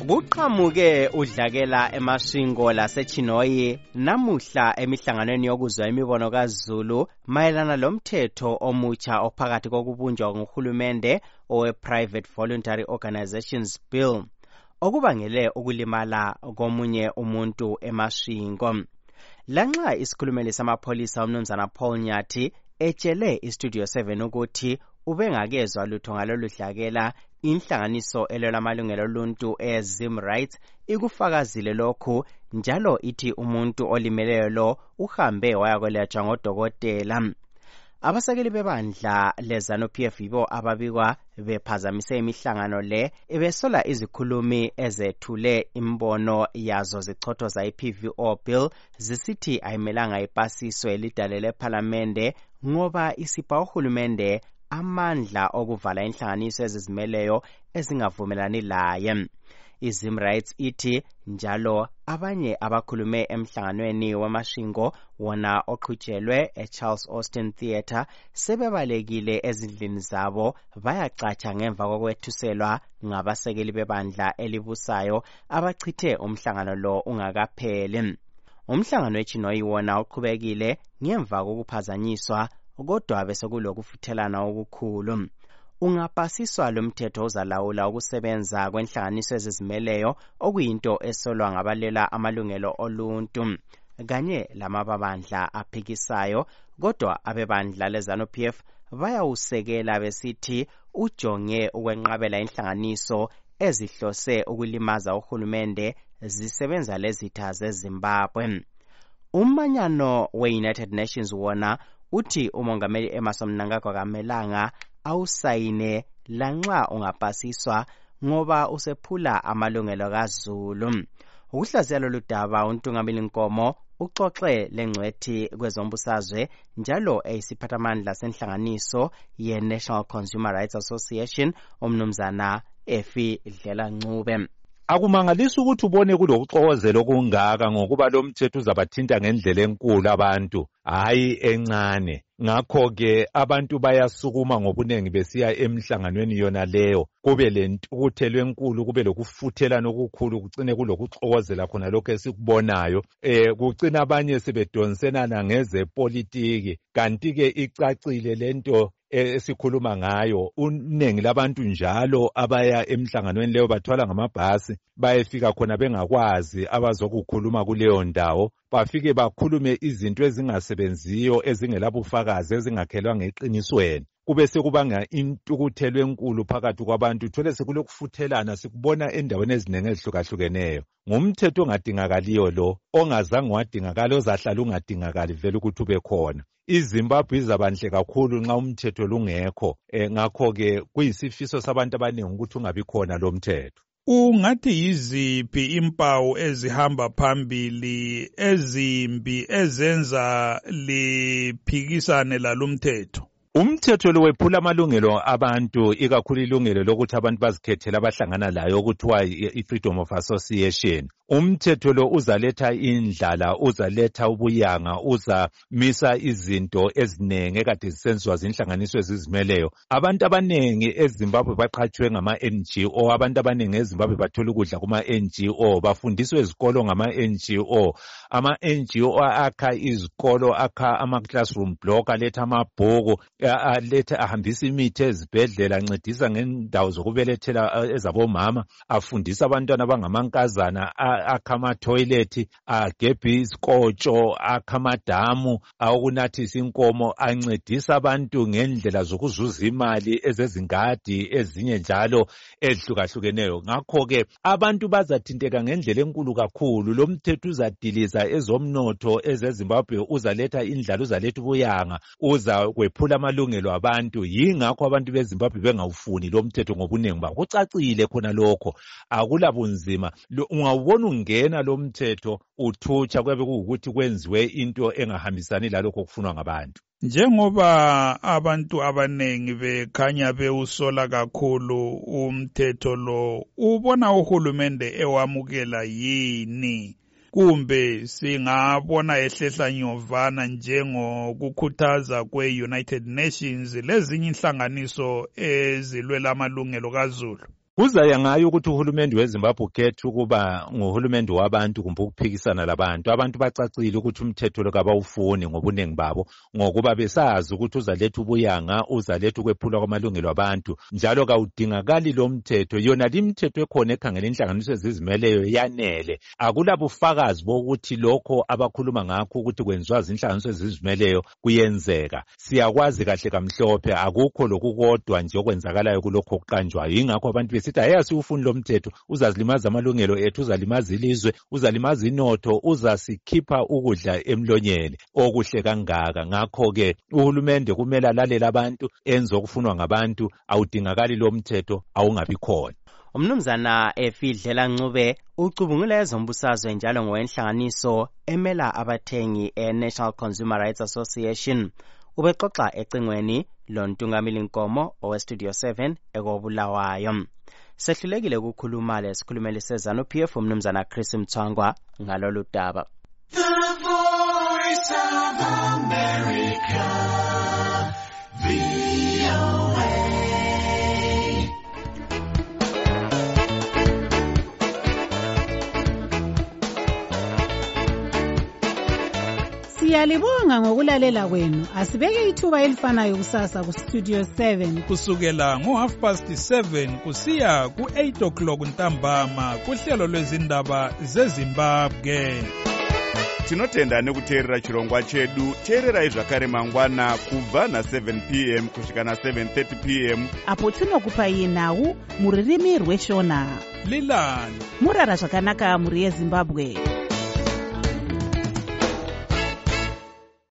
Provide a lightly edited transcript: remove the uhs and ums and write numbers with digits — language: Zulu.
Kuqhamuke udlakela emashingo laseChinoyi namuhla emihlanganweni yokuzwa imibono kaZulu mayelana lomthetho omutsha ophakathi kokubunjwa ngohulumende owe-Private Voluntary Organizations Bill okubangele ukulimala komunye umuntu emashingo. Lanxa isikhulumeli samapholisa umnumzana Paul Nyathi etshele iStudio 7 ukuthi ubengakezwa lutho ngalolu dlakela, inhlanganiso elwela amalungelo oluntu eZim Rights ikufakazile lokhu njalo ithi umuntu olimeleyo lo uhambe wayakwelatshwa ngodokotela. Abasekeli bebandla leZANU-PF yibo ababikwa bephazamise imihlangano le besola izikhulumi ezethule imbono yazo zichothoza i-PVO bill zisithi ayimelanga ipasiswe lidale lephalamende ngoba isipha uhulumende amandla okuvala inhlanganiso ezizimeleyo ezingavumelani laye. iZim Rights ithi njalo abanye abakhulume emhlanganweni wamashingo wona oqhutshelwe eCharles Austin Theatre sebebalekile ezindlini zabo bayacatsha ngemva kokwethuselwa ngabasekeli bebandla elibusayo abachithe umhlangano lo ungakapheli. Umhlangano weChinoyi wona uqhubekile ngemva kokuphazanyiswa kodwa bese kulokufuthelana okukhulu. Ungapasiswa lomthetho uzalawula ukusebenza kwenhlanganiso ezizimeleyo okuyinto esolwa ngabalela amalungelo oluntu kanye lamabandla aphikisayo, kodwa abebandla leZANU-PF bayawusekela besithi ujonge ukwenqabela inhlanganiso ezihlose ukulimaza uhulumende zisebenza lezitha zeZimbabwe. Umanyano we-United Nations wona uthi umongameli Emmerson Mnangagwa kamelanga awusayine lanxa ungapasiswa ngoba usephula amalungelo kaZulu. Ukuhlaziya lolu daba uNtungameli Nkomo uxoxe lengcwethi kwezombusazwe njalo eyisiphathamandla senhlanganiso ye-National Consumer Rights Association umnumzana Efi Dlela-Ncube. Akumangalisi ukuthi ubone kulokuxokozela okungaka ngokuba lo mthetho uzabathinta ngendlela enkulu abantu, hayi encane. Ngakho-ke abantu bayasukuma ngobunengi besiya emhlanganweni yona leyo, kube lentukuthelo enkulu, kube lokufuthelana okukhulu, kucine kulokuxokozela khona lokho esikubonayo. Kucina abanye sebedonsenana ngezepolitiki, kanti-ke icacile lento esikhuluma ngayo. Uningi labantu njalo abaya emhlanganweni leyo bathwala ngamabhasi, bayefika khona bengakwazi abazokukhuluma kuleyo ndawo, bafike bakhulume izinto ezingasebenziyo, ezingelabufakazi, ezingakhelwanga eqinisweni. Kube sekubanga intukuthelo enkulu phakathi kwabantu, thole sekulokufuthelana sikubona endaweni ezinengi ezihlukahlukeneyo. Ngumthetho ongadingakaliyo lo, ongazange wadingakala, ozahlala ungadingakali vele ukuthi ube khona. iZimbabwe izabanhle kakhulu nxa umthetho lungekho, ngakho-ke kuyisifiso sabantu abaningi ukuthi ungabi khona lo mthetho. Ungathi yiziphi impawu ezihamba phambili ezimbi ezenza liphikisane lalomthetho? Umthetho lo wephula amalungelo abantu, ikakhulu ilungelo lokuthi abantu bazikhethele abahlangana layo okuthiwa i-freedom of association. Umthetho lo uzaletha indlala, uzaletha ubuyanga, uzamisa izinto ezinengi ekade zisenziwa zinhlanganiso ezizimeleyo. Abantu abanengi eZimbabwe baqhatshwe ngama-NGO, abantu abanengi eZimbabwe bathola ukudla kuma-NGO, bafundiswa ezikolo ngama-NGO. Ama-NGO akha izikolo, akha ama-classroom block, aletha amabhuku, aletha ahambisa imithi ezibhedlela, ancedisa ngendawo zokubelethela ezabomama, afundisa abantwana abangamankazana, akha ama-toilet, agebhe izikotsho, akha amadamu awokunathisa inkomo, ancedisa abantu ngendlela zokuzuza imali ezezingadi, ezinye njalo ezihlukahlukeneyo. Ngakho-ke abantu bazathinteka ngendlela enkulu kakhulu. Lo mthetho uzadiliza ezomnotho ezeZimbabwe, uzaletha indlala, uzaletha ubuyanga, uzakwephula amalungelo abantu. Yingakho abantu beZimbabwe bengawufuni lo mthetho ngobunengi babo. Kucacile khona lokho, akulabunzima. Ungawubona ungena lo mthetho uthutsha, kuyabe kuwukuthi kwenziwe into engahambisani lalokho okufunwa ngabantu. Njengoba abantu abanengi bekhanya bewusola kakhulu umthetho lo, ubona uhulumende ewamukela yini? Kumbe singabona ehlehla nyovana njengokukhuthaza kwe-United Nations lezinye inhlanganiso ezilwela amalungelo kaZulu? Kuzaya ngayo ukuthi uhulumende weZimbabwe ukhethe ukuba nguhulumende wabantu kumbe ukuphikisana labantu. Abantu bacacile ukuthi umthetho lo kabawufuni ngobunengi babo, ngokuba besazi ukuthi uzaletha ubuyanga, uzaletha ukwephulwa kwamalungelo abantu, njalo kawudingakali lo mthetho. Yona limithetho ekhona ekhangela inhlanganiso ezizimeleyo yanele. Akulabufakazi bokuthi lokho abakhuluma ngakho ukuthi kwenziwa zinhlanganiso ezizimeleyo kuyenzeka. Siyakwazi kahle kamhlophe akukho lokukodwa nje okwenzakalayo kulokho okuqanjwayo. Ingakho abantu sithi ayasiwufuni lo mthetho, uzazilimaza amalungelo ethu, uzalimaza ilizwe, uzalimaza inotho, uzasikhipha ukudla emlonyeni okuhle kangaka. Ngakho-ke uhulumende kumele alalela abantu, enze okufunwa ngabantu, awudingakali lo mthetho, awungabi khona. Umnumzana Efidlela Ncube ucubungula ezombusazwe njalo ngowenhlanganiso emela abathengi e-National Consumer Rights Association. Ubexoxa ecingweni loNtungamili Nkomo oweStudio 7 ekobulawayo. Sehlulekile ukukhuluma lesikhulumeli sezanu PF umnumzana Chris Mthwangwa ngalolu daba. The Voice of America, VOA. Siyalibonga ngokulalela kwenu. Asibeke ithuba elifanayo kusasa ku Studio 7 kusukela ngo7:30 kusiya ku8:00 ntambama kuhlelo lwezindaba zeZimbabwe. Tinotenda nekuteerera chirongwa chedu. Teererai zvakare mangwana kubva na7 p.m. kusvika na7:30 p.m. apo tinokupai nhau muririmi rweshona. Lilani murara zvakanaka muri yeZimbabwe.